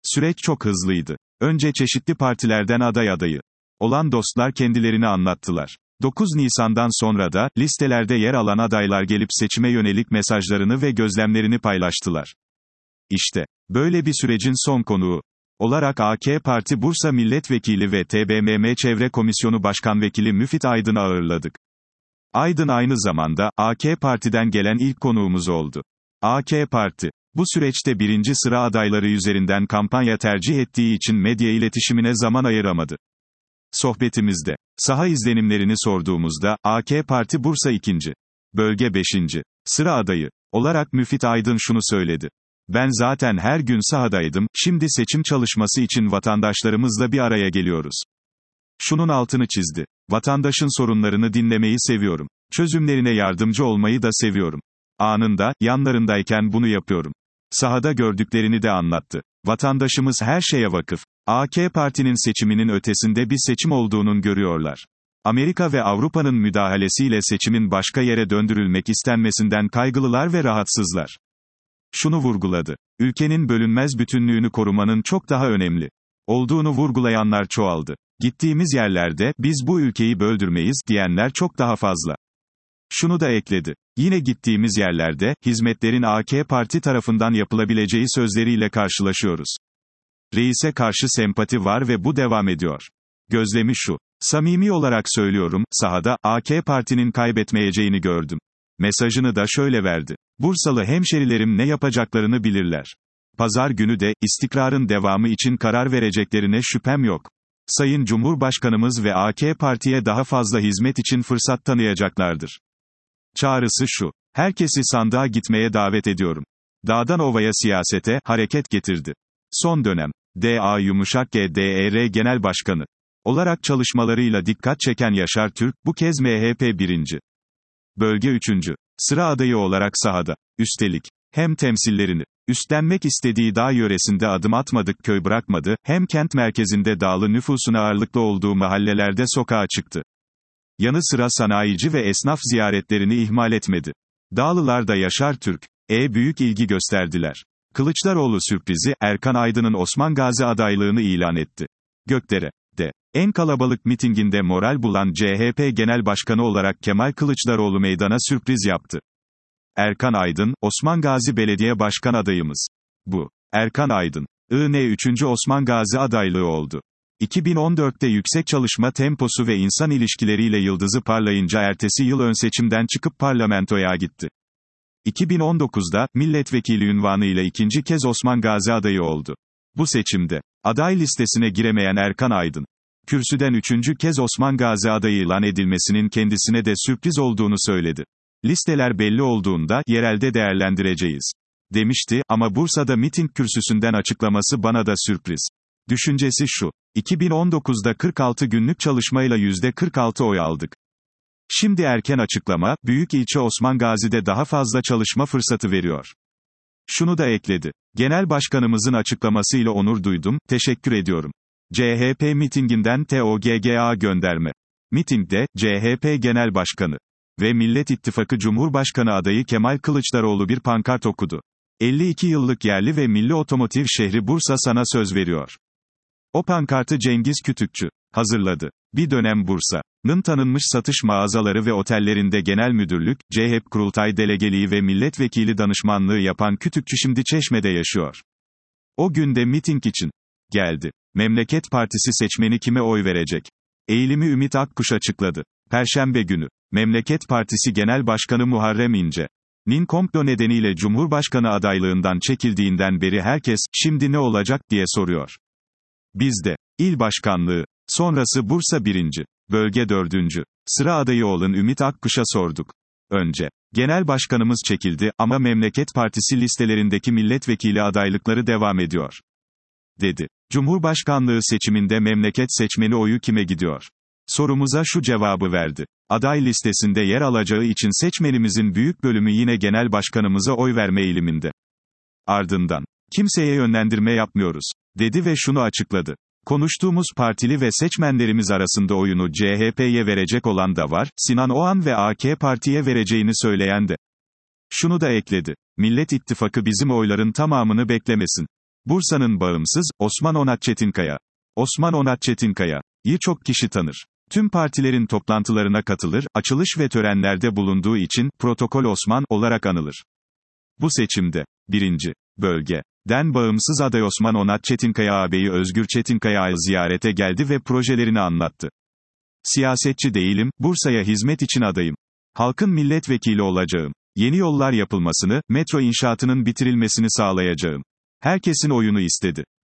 Süreç çok hızlıydı. Önce çeşitli partilerden adayı olan dostlar kendilerini anlattılar. 9 Nisan'dan sonra da, listelerde yer alan adaylar gelip seçime yönelik mesajlarını ve gözlemlerini paylaştılar. İşte, böyle bir sürecin son konuğu olarak AK Parti Bursa Milletvekili ve TBMM Çevre Komisyonu Başkan Vekili Müfit Aydın'ı ağırladık. Aydın aynı zamanda, AK Parti'den gelen ilk konuğumuz oldu. AK Parti, bu süreçte birinci sıra adayları üzerinden kampanya tercih ettiği için medya iletişimine zaman ayıramadı. Sohbetimizde, saha izlenimlerini sorduğumuzda, AK Parti Bursa 2. Bölge 5. sıra adayı olarak Müfit Aydın şunu söyledi. Ben zaten her gün sahadaydım, şimdi seçim çalışması için vatandaşlarımızla bir araya geliyoruz. Şunun altını çizdi. Vatandaşın sorunlarını dinlemeyi seviyorum. Çözümlerine yardımcı olmayı da seviyorum. Anında, yanlarındayken bunu yapıyorum. Sahada gördüklerini de anlattı. Vatandaşımız her şeye vakıf. AK Parti'nin seçiminin ötesinde bir seçim olduğunun görüyorlar. Amerika ve Avrupa'nın müdahalesiyle seçimin başka yere döndürülmek istenmesinden kaygılılar ve rahatsızlar. Şunu vurguladı. Ülkenin bölünmez bütünlüğünü korumanın çok daha önemli olduğunu vurgulayanlar çoğaldı. Gittiğimiz yerlerde, biz bu ülkeyi böldürmeyiz, diyenler çok daha fazla. Şunu da ekledi. Yine gittiğimiz yerlerde, hizmetlerin AK Parti tarafından yapılabileceği sözleriyle karşılaşıyoruz. Reise karşı sempati var ve bu devam ediyor. Gözlemi şu. Samimi olarak söylüyorum, sahada, AK Parti'nin kaybetmeyeceğini gördüm. Mesajını da şöyle verdi. Bursalı hemşerilerim ne yapacaklarını bilirler. Pazar günü de, istikrarın devamı için karar vereceklerine şüphem yok. Sayın Cumhurbaşkanımız ve AK Parti'ye daha fazla hizmet için fırsat tanıyacaklardır. Çağrısı şu. Herkesi sandığa gitmeye davet ediyorum. Dağdan ovaya siyasete, hareket getirdi. Son dönem, DA_GDER Genel Başkanı olarak çalışmalarıyla dikkat çeken Yaşar Türk, bu kez MHP 1. Bölge 3. sıra adayı olarak sahada. Üstelik, hem temsillerini üstlenmek istediği dağ yöresinde adım atmadık köy bırakmadı, hem kent merkezinde dağlı nüfusun ağırlıklı olduğu mahallelerde sokağa çıktı. Yanı sıra sanayici ve esnaf ziyaretlerini ihmal etmedi. Dağlılar da Yaşar Türk'e büyük ilgi gösterdiler. Kılıçdaroğlu sürprizi, Erkan Aydın'ın Osman Gazi adaylığını ilan etti. Gökdere'de en kalabalık mitinginde moral bulan CHP Genel Başkanı olarak Kemal Kılıçdaroğlu meydana sürpriz yaptı. Erkan Aydın, Osman Gazi Belediye Başkan adayımız. Bu, Erkan Aydın'ın 3. Osman Gazi adaylığı oldu. 2014'te yüksek çalışma temposu ve insan ilişkileriyle yıldızı parlayınca ertesi yıl ön seçimden çıkıp parlamentoya gitti. 2019'da, milletvekili ünvanı ile ikinci kez Osman Gazi adayı oldu. Bu seçimde, aday listesine giremeyen Erkan Aydın, kürsüden üçüncü kez Osman Gazi adayı ilan edilmesinin kendisine de sürpriz olduğunu söyledi. Listeler belli olduğunda, yerelde değerlendireceğiz demişti, ama Bursa'da miting kürsüsünden açıklaması bana da sürpriz. Düşüncesi şu, 2019'da 46 günlük çalışmayla %46 oy aldık. Şimdi erken açıklama, büyük ilçe Osman Gazi'de daha fazla çalışma fırsatı veriyor. Şunu da ekledi. Genel başkanımızın açıklamasıyla onur duydum, teşekkür ediyorum. CHP mitinginden TOGGA gönderme. Mitingde, CHP Genel Başkanı ve Millet İttifakı Cumhurbaşkanı adayı Kemal Kılıçdaroğlu bir pankart okudu. 52 yıllık yerli ve milli otomotiv şehri Bursa sana söz veriyor. O pankartı Cengiz Kütükçü hazırladı. Bir dönem Bursa'nın tanınmış satış mağazaları ve otellerinde genel müdürlük, CHP kurultay delegeliği ve milletvekili danışmanlığı yapan Kütükçü şimdi Çeşme'de yaşıyor. O günde miting için geldi. Memleket Partisi seçmeni kime oy verecek? Eğilimi Ümit Akkuş açıkladı. Perşembe günü, Memleket Partisi Genel Başkanı Muharrem İnce'nin komplo nedeniyle Cumhurbaşkanı adaylığından çekildiğinden beri herkes, şimdi ne olacak, diye soruyor. Biz de, il başkanlığı, sonrası Bursa 1. Bölge 4. sıra adayı olan Ümit Akkuş'a sorduk. Önce, genel başkanımız çekildi ama Memleket Partisi listelerindeki milletvekili adaylıkları devam ediyor, dedi. Cumhurbaşkanlığı seçiminde memleket seçmeni oyu kime gidiyor? Sorumuza şu cevabı verdi. Aday listesinde yer alacağı için seçmenimizin büyük bölümü yine genel başkanımıza oy verme eğiliminde. Ardından, kimseye yönlendirme yapmıyoruz, dedi ve şunu açıkladı. Konuştuğumuz partili ve seçmenlerimiz arasında oyunu CHP'ye verecek olan da var, Sinan Oğan ve AK Parti'ye vereceğini söyleyen de. Şunu da ekledi. Millet İttifakı bizim oyların tamamını beklemesin. Bursa'nın bağımsız, Osman Onat Çetinkaya. Osman Onat Çetinkaya'yı çok kişi tanır. Tüm partilerin toplantılarına katılır, açılış ve törenlerde bulunduğu için, Protokol Osman, olarak anılır. Bu seçimde, 1. Bölge'den bağımsız aday Osman Onat Çetinkaya ağabeyi Özgür Çetinkaya'yı ziyarete geldi ve projelerini anlattı. Siyasetçi değilim, Bursa'ya hizmet için adayım. Halkın milletvekili olacağım. Yeni yollar yapılmasını, metro inşaatının bitirilmesini sağlayacağım. Herkesin oyunu istedi.